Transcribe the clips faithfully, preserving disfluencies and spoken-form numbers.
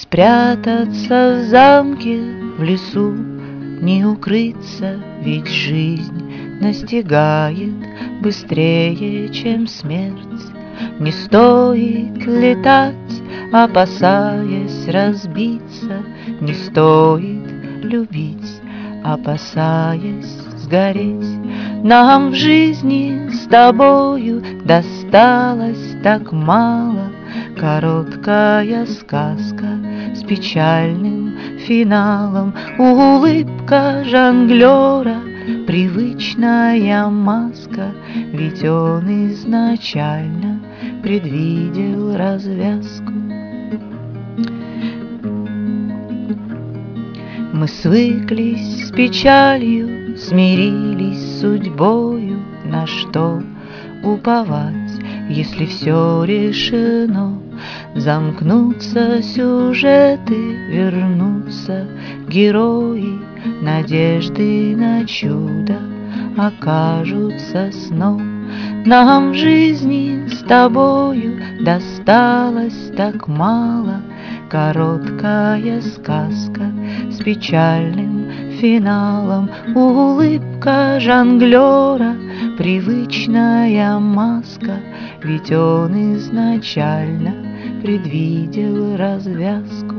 спрятаться в замке, в лесу, не укрыться, ведь жизнь настигает быстрее, чем смерть. Не стоит летать, опасаясь разбиться, не стоит любить, опасаясь сгореть. Нам в жизни с тобою досталось так мало, короткая сказка с печальным финалом, улыбка жонглера, привычная маска, ведь он изначально предвидел развязку. Мы свыклись с печалью, смирились с судьбою, на что уповать, если все решено. Замкнутся сюжеты, вернутся герои, надежды на чудо окажутся сном. Нам в жизни с тобою досталось так мало, короткая сказка с печальным финалом, улыбка жонглера, привычная маска, ведь он изначально предвидел развязку.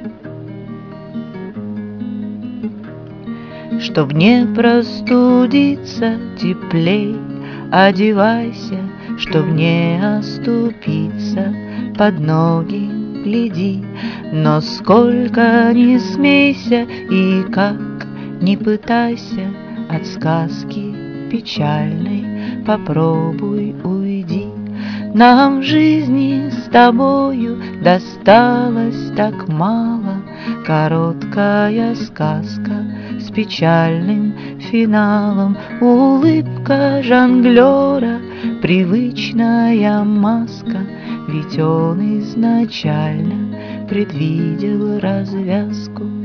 Чтоб не простудиться, теплей одевайся, чтоб не оступиться, под ноги гляди. Но сколько ни смейся и как ни пытайся, от сказки печальной попробуй уйди. Нам в жизни с тобою досталось так мало, короткая сказка с печальным финалом, улыбка жонглера, привычная маска, ведь он изначально предвидел развязку.